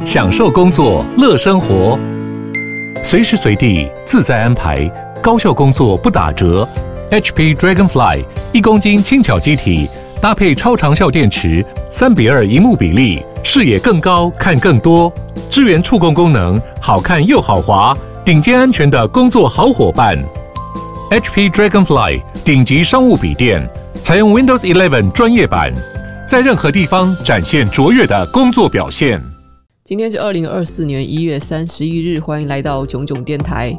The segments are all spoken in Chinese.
享受工作，乐生活，随时随地自在安排，高效工作不打折。HP Dragonfly 1公斤轻巧机体，搭配超长效电池，3:2萤幕比例，视野更高，看更多，支援触控功能，好看又好滑，顶尖安全的工作好伙伴。HP Dragonfly 顶级商务笔电，采用 Windows 11专业版，在任何地方展现卓越的工作表现。 今天是2024年1月31日，欢迎来到囧囧电台。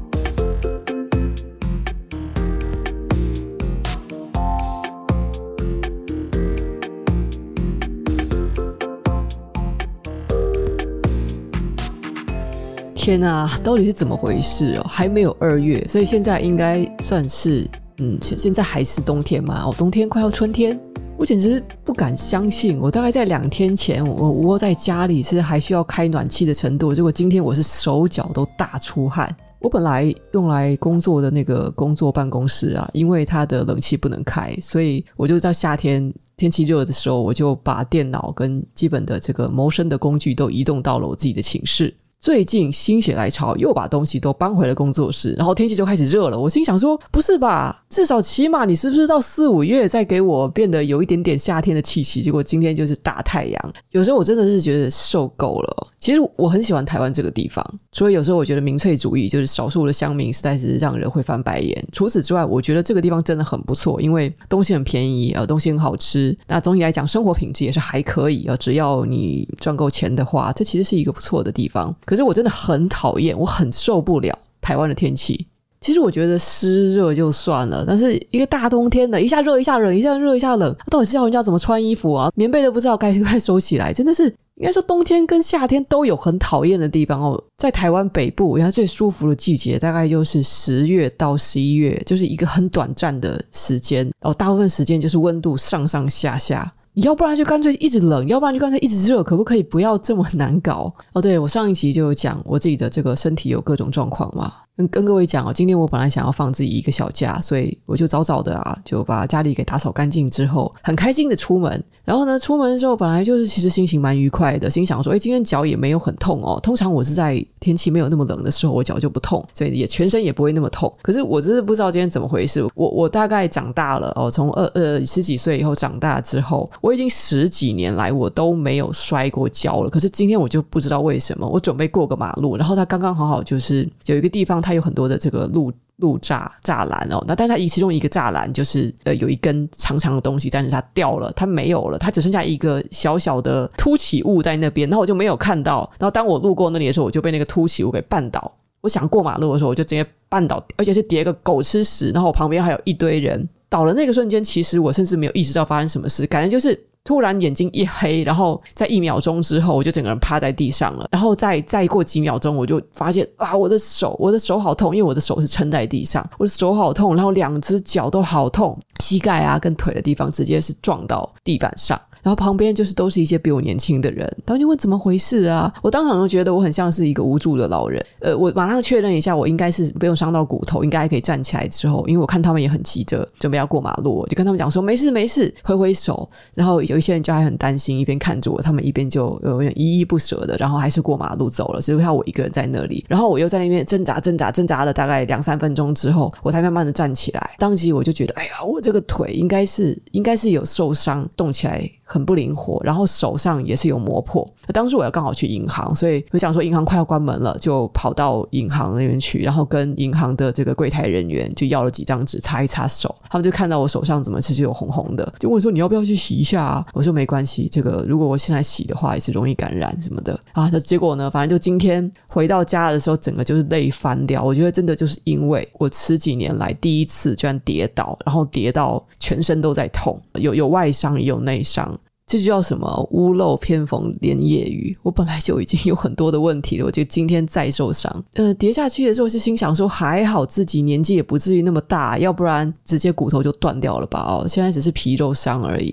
天啊，到底是怎么回事哦？还没有2月，所以现在应该算是现在还是冬天嘛？冬天快要春天，我简直不敢相信，我大概在2天前，我窝在家里是还需要开暖气的程度，结果今天我是手脚都大出汗。我本来用来工作的那个工作办公室啊，因为它的冷气不能开，所以我就在夏天天气热的时候，我就把电脑跟基本的这个谋生的工具都移动到了我自己的寝室。最近心血来潮又把东西都搬回了工作室，然后天气就开始热了，我心想说不是吧，至少起码你是不是到4、5月再给我变得有一点点夏天的气息，结果今天就是大太阳。有时候我真的是觉得受够了。其实我很喜欢台湾这个地方，所以有时候我觉得民粹主义就是少数的乡民实在是让人会翻白眼。除此之外，我觉得这个地方真的很不错，因为东西很便宜，东西很好吃，那总体来讲生活品质也是还可以，只要你赚够钱的话，这其实是一个不错的地方。可是我真的很讨厌，我很受不了台湾的天气。其实我觉得湿热就算了，但是一个大冬天的，一下热一下冷，一下热一下冷，到底是要人家怎么穿衣服啊？棉被都不知道该收起来，真的是应该说冬天跟夏天都有很讨厌的地方哦。在台湾北部，原来最舒服的季节大概就是10月到11月，就是一个很短暂的时间，大部分时间就是温度上上下下。你要不然就干脆一直冷，要不然就干脆一直热，可不可以不要这么难搞？对，我上一期就有讲我自己的这个身体有各种状况嘛，跟各位讲今天我本来想要放自己一个小假，所以我就早早的就把家里给打扫干净之后，很开心的出门。然后呢，出门的时候本来就是其实心情蛮愉快的，心想说今天脚也没有很痛哦。通常我是在天气没有那么冷的时候，我脚就不痛，所以也全身也不会那么痛。可是我真是不知道今天怎么回事。我大概长大了从10几岁以后长大之后，我已经10几年来我都没有摔过跤了。可是今天我就不知道为什么，我准备过个马路，然后它刚刚好就是有一个地方它有很多的这个路栅栏那但是它其中一个栅栏就是有一根长长的东西，但是它掉了，它没有了，它只剩下一个小小的凸起物在那边，然后我就没有看到。然后当我路过那里的时候，我就被那个凸起物给绊倒。我想过马路的时候，我就直接绊倒，而且是跌个狗吃屎，然后我旁边还有一堆人。倒了那个瞬间，其实我甚至没有意识到发生什么事，感觉就是突然眼睛一黑，然后在1秒钟之后我就整个人趴在地上了。然后再过几秒钟，我就发现我的手好痛，因为我的手是撑在地上，我的手好痛，然后2只脚都好痛，膝盖跟腿的地方直接是撞到地板上。然后旁边就是都是一些比我年轻的人，然后就问怎么回事啊？我当场就觉得我很像是一个无助的老人。我马上确认一下，我应该是不用伤到骨头，应该还可以站起来之后，因为我看他们也很急着准备要过马路，我就跟他们讲说没事没事，挥挥手。然后有一些人就还很担心，一边看着我，他们一边就有点依依不舍的，然后还是过马路走了，只有看我一个人在那里。然后我又在那边挣扎了大概2-3分钟之后，我才慢慢的站起来。当时我就觉得我这个腿应该是有受伤，动起来很不灵活，然后手上也是有磨破。当时我要刚好去银行，所以我想说银行快要关门了，就跑到银行那边去，然后跟银行的这个柜台人员就要了几张纸擦一擦手。他们就看到我手上怎么其实有红红的，就问说你要不要去洗一下啊？我说没关系，这个如果我现在洗的话也是容易感染什么的结果呢，反正就今天回到家的时候整个就是累翻掉。我觉得真的就是因为我10几年来第一次居然跌倒，然后跌到全身都在痛，有外伤也有内伤。这就叫什么屋漏偏逢连夜雨。我本来就已经有很多的问题了，我觉得今天再受伤跌下去的时候是心想说还好自己年纪也不至于那么大，要不然直接骨头就断掉了吧现在只是皮肉伤而已。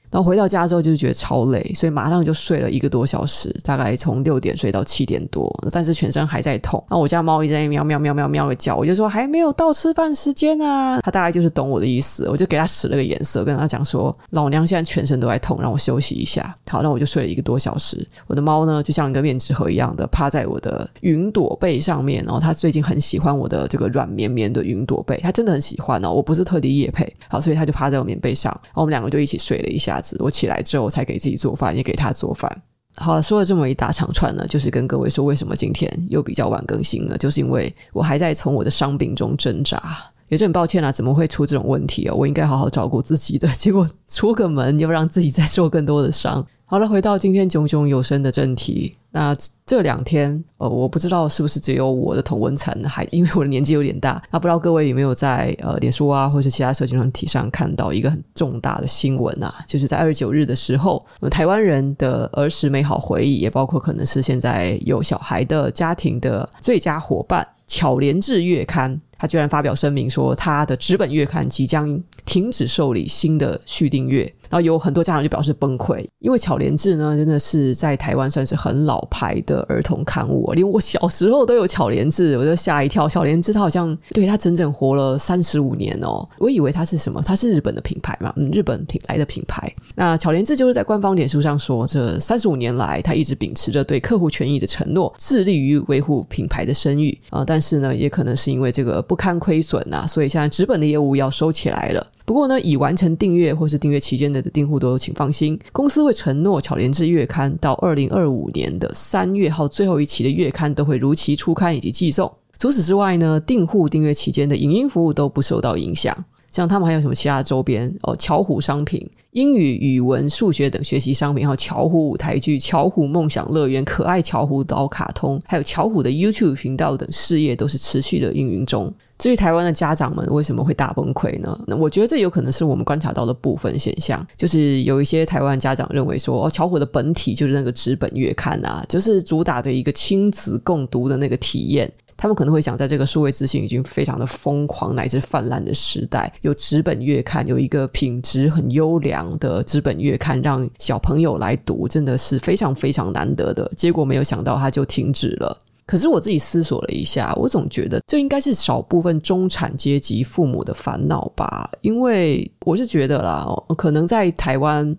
然后回到家之后就是觉得超累，所以马上就睡了1个多小时，大概从6点睡到7点多，但是全身还在痛。然后我家猫一直在喵喵喵喵喵的叫，我就说还没有到吃饭时间啊，它大概就是懂我的意思，我就给它使了个眼色，跟它讲说老娘现在全身都在痛，让我休息一下。好，那我就睡了1个多小时。我的猫呢就像一个面纸盒一样的趴在我的云朵被上面，然后它最近很喜欢我的这个软绵绵的云朵被，它真的很喜欢哦，我不是特地业配。好，所以它就趴在我棉被上，然后我们2个就一起睡了一下子。我起来之后才给自己做饭，也给它做饭。好了，说了这么一大长串呢，就是跟各位说为什么今天又比较晚更新了，就是因为我还在从我的伤病中挣扎。也是很抱歉啊，怎么会出这种问题哦？我应该好好照顾自己的，结果出个门又让自己再受更多的伤。好了，回到今天炯炯有声的正题。那这2天我不知道是不是只有我的同温层，还因为我的年纪有点大，那不知道各位有没有在脸书啊或者其他社群媒体上看到一个很重大的新闻啊，就是在29日的时候，台湾人的儿时美好回忆，也包括可能是现在有小孩的家庭的最佳伙伴巧莲智月刊，他居然发表声明说他的纸本月刊即将停止受理新的续订阅，然后有很多家长就表示崩溃，因为巧莲智呢真的是在台湾算是很老牌的儿童刊物，连我小时候都有巧莲智，我就吓一跳。巧莲智它好像对它整整活了35年哦，我以为它是什么，它是日本的品牌嘛，日本来的品牌。那巧莲智就是在官方脸书上说，这35年来他一直秉持着对客户权益的承诺，致力于维护品牌的声誉但是呢也可能是因为这个不堪亏损啊，所以现在纸本的业务要收起来了。不过呢，已完成订阅或是订阅期间的订户都请放心，公司会承诺巧莲智月刊到2025年的3月号最后一期的月刊都会如期出刊以及寄送。除此之外呢，订户订阅期间的影音服务都不受到影响。像他们还有什么其他的周边巧虎商品、英语、语文、数学等学习商品，还有巧虎舞台剧、巧虎梦想乐园、可爱巧虎岛卡通，还有巧虎的 YouTube 频道等事业都是持续的运营中。至于台湾的家长们为什么会大崩溃呢？那我觉得这有可能是我们观察到的部分现象，就是有一些台湾家长认为说巧虎的本体就是那个纸本月刊啊，就是主打的一个亲子共读的那个体验。他们可能会想，在这个数位资讯已经非常的疯狂乃至泛滥的时代，有纸本月刊，有一个品质很优良的纸本月刊让小朋友来读，真的是非常非常难得的。结果没有想到它就停止了。可是我自己思索了一下，我总觉得这应该是少部分中产阶级父母的烦恼吧，因为我是觉得啦，可能在台湾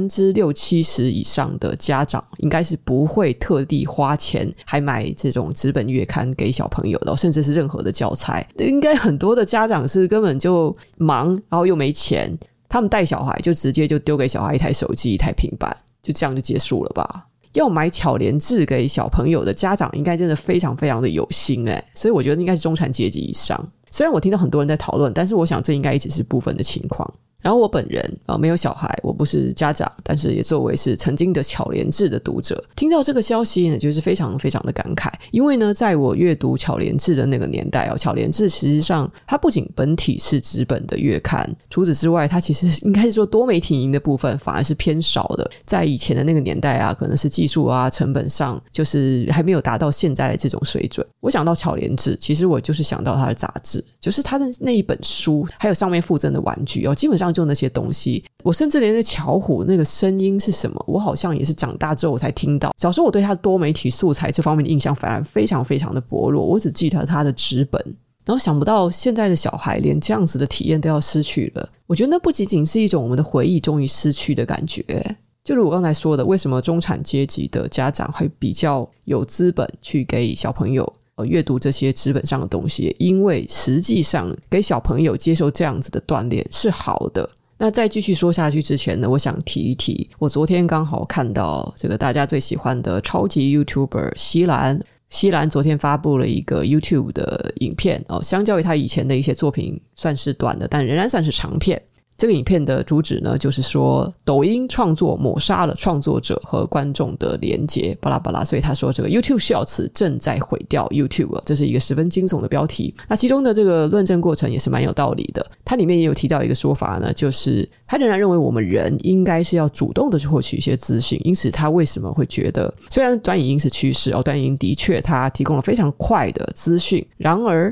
60-70%以上的家长应该是不会特地花钱还买这种纸本月刊给小朋友的，甚至是任何的教材。应该很多的家长是根本就忙，然后又没钱，他们带小孩就直接就丢给小孩一台手机一台平板，就这样就结束了吧。要买巧莲智给小朋友的家长应该真的非常非常的有心所以我觉得应该是中产阶级以上。虽然我听到很多人在讨论，但是我想这应该也只是部分的情况。然后我本人没有小孩，我不是家长，但是也作为是曾经的巧莲智的读者，听到这个消息呢，就是非常非常的感慨。因为呢，在我阅读巧莲智的那个年代巧莲智实际上它不仅本体是纸本的月刊，除此之外，它其实应该是说多媒体营的部分反而是偏少的。在以前的那个年代啊，可能是技术啊成本上就是还没有达到现在的这种水准。我想到巧莲智，其实我就是想到它的杂志，就是它的那一本书，还有上面附赠的玩具基本上就那些东西。我甚至连那巧虎那个声音是什么，我好像也是长大之后我才听到。小时候我对它的多媒体素材这方面的印象反而非常非常的薄弱，我只记得它的纸本。然后想不到现在的小孩连这样子的体验都要失去了，我觉得那不仅仅是一种我们的回忆终于失去的感觉。就如我刚才说的，为什么中产阶级的家长会比较有资本去给小朋友阅读这些纸本上的东西，因为实际上给小朋友接受这样子的锻炼是好的。那在继续说下去之前呢，我想提一提，我昨天刚好看到这个大家最喜欢的超级 YouTuber 西兰昨天发布了一个 YouTube 的影片相较于他以前的一些作品算是短的，但仍然算是长片。这个影片的主旨呢，就是说抖音创作抹杀了创作者和观众的连结，巴拉巴拉。所以他说这个 YouTube 笑词正在毁掉 YouTube， 这是一个十分惊悚的标题。那其中的这个论证过程也是蛮有道理的，它里面也有提到一个说法呢，就是他仍然认为我们人应该是要主动的去获取一些资讯，因此他为什么会觉得虽然短影音是趋势短影音的确它提供了非常快的资讯，然而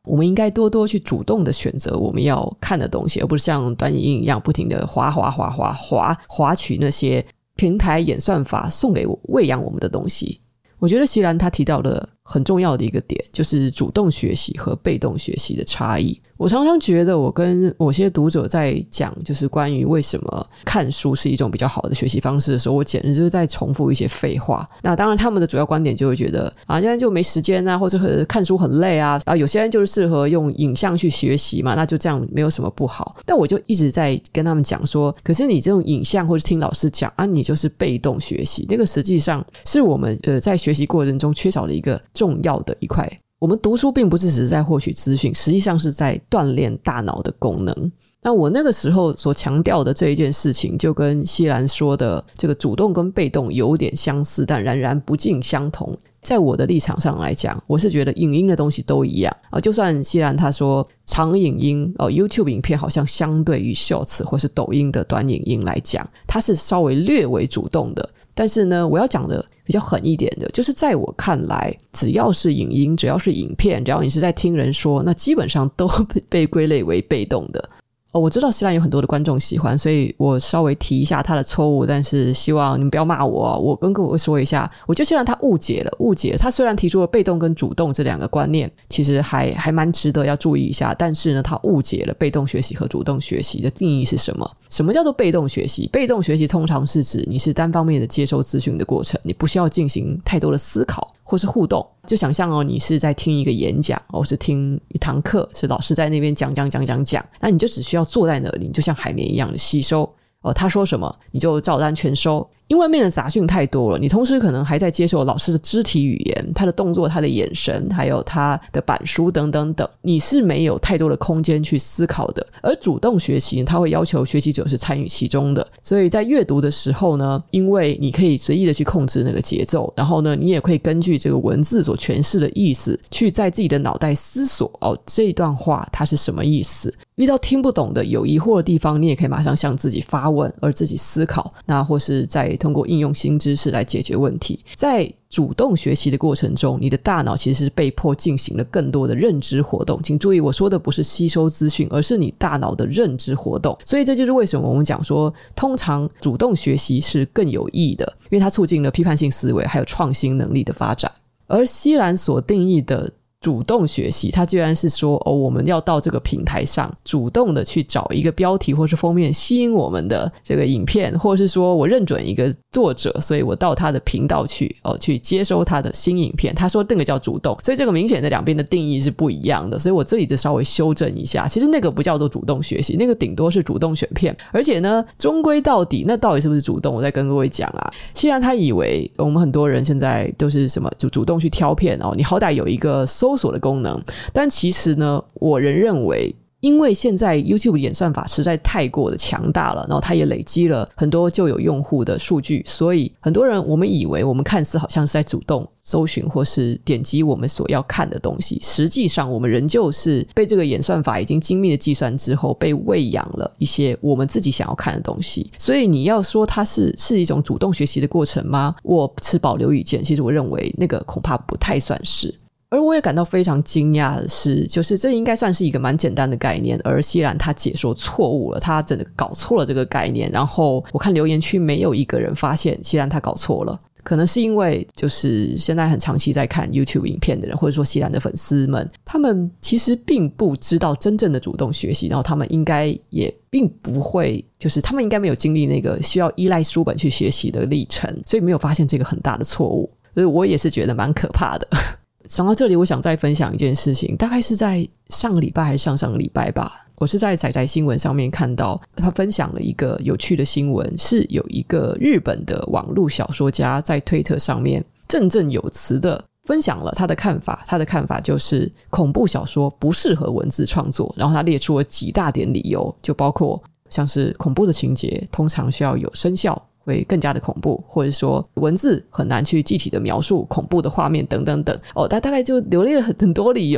我们应该多多去主动的选择我们要看的东西，而不是像短影音一样不停的划取那些平台演算法送给喂养我们的东西。我觉得席兰他提到的很重要的一个点，就是主动学习和被动学习的差异。我常常觉得我跟某些读者在讲就是关于为什么看书是一种比较好的学习方式的时候，我简直就是在重复一些废话。那当然他们的主要观点就会觉得现在就没时间啊，或者看书很累啊，有些人就是适合用影像去学习嘛，那就这样没有什么不好。但我就一直在跟他们讲说，可是你这种影像或者听老师讲你就是被动学习，那个实际上是我们在学习过程中缺少的一个重要的一块。我们读书并不是只是在获取资讯，实际上是在锻炼大脑的功能。那我那个时候所强调的这一件事情，就跟席兰说的这个主动跟被动有点相似，但然然不尽相同。在我的立场上来讲，我是觉得影音的东西都一样就算席兰他说长影音YouTube 影片好像相对于 Shorts 或是抖音的短影音来讲，它是稍微略为主动的。但是呢，我要讲的比较狠一点的，就是在我看来，只要是影音，只要是影片，只要你是在听人说，那基本上都被归类为被动的。我知道席兰有很多的观众喜欢，所以我稍微提一下他的错误，但是希望你们不要骂我我跟各位说一下，我觉得席兰他误解了。他虽然提出了被动跟主动这两个观念，其实还蛮值得要注意一下，但是呢，他误解了被动学习和主动学习的定义是什么。什么叫做被动学习？被动学习通常是指你是单方面的接收资讯的过程，你不需要进行太多的思考或是互动。就想象你是在听一个演讲是听一堂课，是老师在那边讲，那你就只需要坐在那里，你就像海绵一样的吸收他说什么你就照单全收。因为外面的杂讯太多了，你同时可能还在接受老师的肢体语言，他的动作，他的眼神，还有他的板书等等等，你是没有太多的空间去思考的。而主动学习他会要求学习者是参与其中的，所以在阅读的时候呢，因为你可以随意的去控制那个节奏，然后呢你也可以根据这个文字所诠释的意思去在自己的脑袋思索这一段话它是什么意思。遇到听不懂的有疑惑的地方，你也可以马上向自己发问而自己思考，那或是再通过应用新知识来解决问题。在主动学习的过程中，你的大脑其实是被迫进行了更多的认知活动。请注意，我说的不是吸收资讯，而是你大脑的认知活动。所以这就是为什么我们讲说通常主动学习是更有益的，因为它促进了批判性思维还有创新能力的发展。而席兰所定义的主动学习，它居然是说我们要到这个平台上主动的去找一个标题或是封面吸引我们的这个影片，或是说我认准一个作者，所以我到他的频道去去接收他的新影片。他说那个叫主动，所以这个明显的两边的定义是不一样的，所以我这里就稍微修正一下，其实那个不叫做主动学习，那个顶多是主动选片。而且呢，终归到底那到底是不是主动，我再跟各位讲既然他以为我们很多人现在都是什么主动去挑片你好歹有一个搜索的功能，但其实呢，我仍认为因为现在 YouTube 演算法实在太过的强大了，然后它也累积了很多旧有用户的数据，所以很多人我们以为我们看似好像是在主动搜寻或是点击我们所要看的东西，实际上我们仍旧是被这个演算法已经精密的计算之后被喂养了一些我们自己想要看的东西。所以你要说它是一种主动学习的过程吗？我持保留意见，其实我认为那个恐怕不太算是。而我也感到非常惊讶的是，就是这应该算是一个蛮简单的概念，而席兰他解说错误了，他真的搞错了这个概念。然后我看留言区没有一个人发现席兰他搞错了，可能是因为就是现在很长期在看 YouTube 影片的人，或者说席兰的粉丝们，他们其实并不知道真正的主动学习，然后他们应该也并不会，就是他们应该没有经历那个需要依赖书本去学习的历程，所以没有发现这个很大的错误。所以我也是觉得蛮可怕的。想到这里，我想再分享一件事情，大概是在上个礼拜还是上上个礼拜吧，我是在宅宅新闻上面看到他分享了一个有趣的新闻，是有一个日本的网络小说家在推特上面振振有词的分享了他的看法。他的看法就是恐怖小说不适合文字创作，然后他列出了几大点理由，就包括像是恐怖的情节通常需要有声效会更加的恐怖，或者说文字很难去具体的描述恐怖的画面等等等他大概就罗列了很多理由。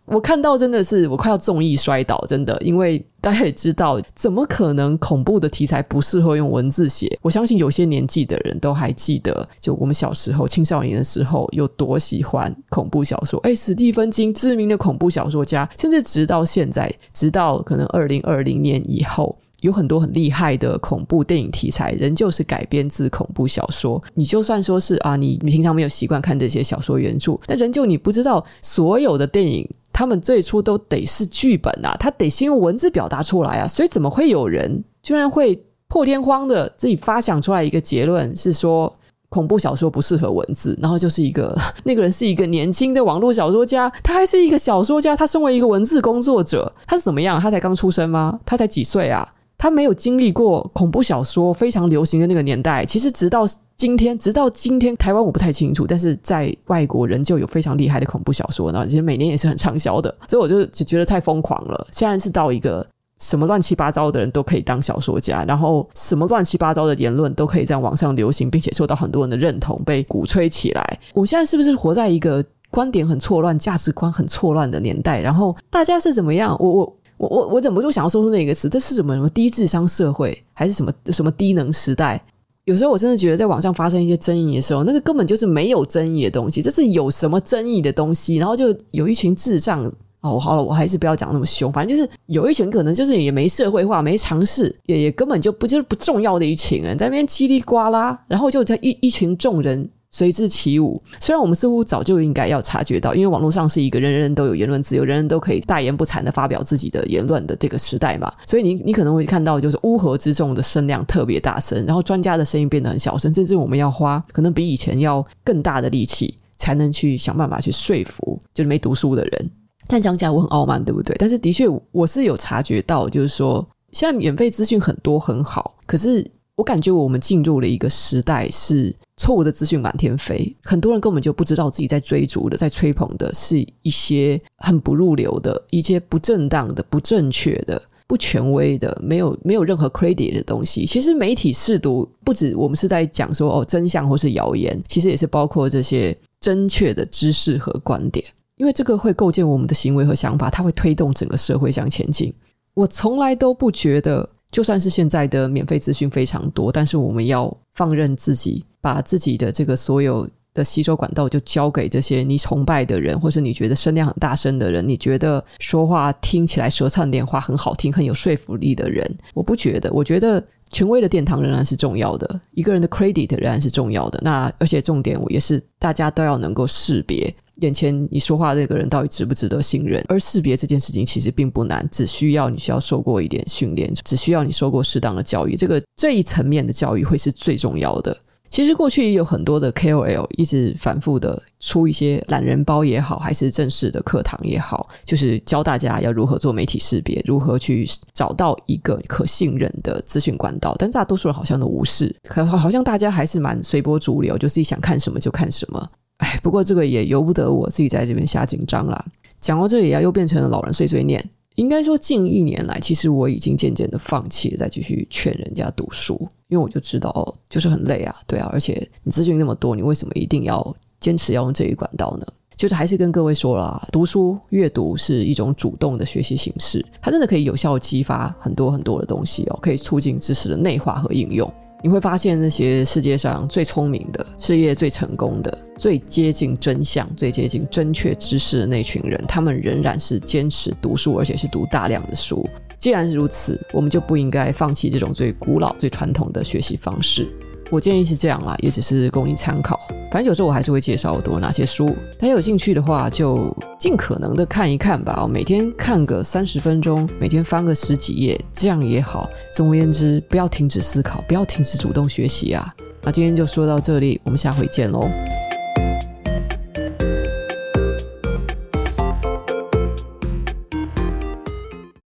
我看到真的是我快要重易摔倒，真的，因为大家也知道怎么可能恐怖的题材不适合用文字写。我相信有些年纪的人都还记得，就我们小时候青少年的时候有多喜欢恐怖小说。史蒂芬金知名的恐怖小说家，甚至直到现在，直到可能2020年以后，有很多很厉害的恐怖电影题材仍旧是改编自恐怖小说。你就算说是你平常没有习惯看这些小说原著，但仍旧你不知道所有的电影他们最初都得是剧本啊，他得先用文字表达出来啊，所以怎么会有人居然会破天荒的自己发想出来一个结论是说恐怖小说不适合文字，然后就是那个人是一个年轻的网络小说家，他还是一个小说家，他身为一个文字工作者，他是怎么样？他才刚出生吗？他才几岁啊？他没有经历过恐怖小说非常流行的那个年代。其实直到今天台湾我不太清楚，但是在外国人就有非常厉害的恐怖小说，然后其实每年也是很畅销的，所以我就觉得太疯狂了。现在是到一个什么乱七八糟的人都可以当小说家，然后什么乱七八糟的言论都可以在网上流行，并且受到很多人的认同，被鼓吹起来。我现在是不是活在一个观点很错乱、价值观很错乱的年代？然后大家是怎么样？我忍不住想要说出那个词，这是什么低智商社会，还是什么低能时代？有时候我真的觉得在网上发生一些争议的时候，那个根本就是没有争议的东西，这是有什么争议的东西，然后就有一群智障好了，我还是不要讲那么凶，反正就是有一群可能就是也没社会化、没尝试，也根本就是不重要的一群人在那边叽里呱啦，然后就在一群众人随之起舞。虽然我们似乎早就应该要察觉到，因为网络上是一个人人都有言论自由，人人都可以大言不惭的发表自己的言论的这个时代嘛，所以你可能会看到就是乌合之众的声量特别大声，然后专家的声音变得很小声，甚至我们要花可能比以前要更大的力气才能去想办法去说服就是没读书的人。这样讲起来我很傲慢，对不对？但是的确我是有察觉到，就是说现在免费资讯很多很好，可是我感觉我们进入了一个时代，是错误的资讯满天飞，很多人根本就不知道自己在追逐的、在吹捧的是一些很不入流的、一些不正当的、不正确的、不权威的、没有任何 credit 的东西。其实媒体识读不止我们是在讲说真相或是谣言，其实也是包括这些正确的知识和观点，因为这个会构建我们的行为和想法，它会推动整个社会向前进。我从来都不觉得就算是现在的免费资讯非常多，但是我们要放任自己把自己的这个所有的吸收管道就交给这些你崇拜的人，或是你觉得声量很大声的人，你觉得说话听起来舌灿莲花很好听很有说服力的人。我不觉得，我觉得权威的殿堂仍然是重要的，一个人的 credit 仍然是重要的。那而且重点我也是大家都要能够识别眼前你说话的这个人到底值不值得信任，而识别这件事情其实并不难，只需要你需要受过一点训练，只需要你受过适当的教育，这一层面的教育会是最重要的。其实过去也有很多的 KOL 一直反复的出一些懒人包也好，还是正式的课堂也好，就是教大家要如何做媒体识别，如何去找到一个可信任的资讯管道，但大多数人好像都无视，好像大家还是蛮随波逐流，就自己想看什么就看什么。不过这个也由不得我自己在这边瞎紧张啦。讲到这里又变成了老人碎碎念。应该说近1年来，其实我已经渐渐的放弃了再继续劝人家读书，因为我就知道就是很累啊，对啊，而且你资讯那么多，你为什么一定要坚持要用这一管道呢？就是还是跟各位说啦，读书阅读是一种主动的学习形式，它真的可以有效激发很多很多的东西可以促进知识的内化和应用。你会发现那些世界上最聪明的、事业最成功的、最接近真相、最接近正确知识的那群人，他们仍然是坚持读书，而且是读大量的书。既然如此，我们就不应该放弃这种最古老、最传统的学习方式。我建议是这样啦，也只是供你参考。反正有时候我还是会介绍我读哪些书，大家有兴趣的话就尽可能的看一看吧，每天看个30分钟，每天翻个10几页，这样也好。总而言之，不要停止思考，不要停止主动学习啊。那今天就说到这里，我们下回见咯。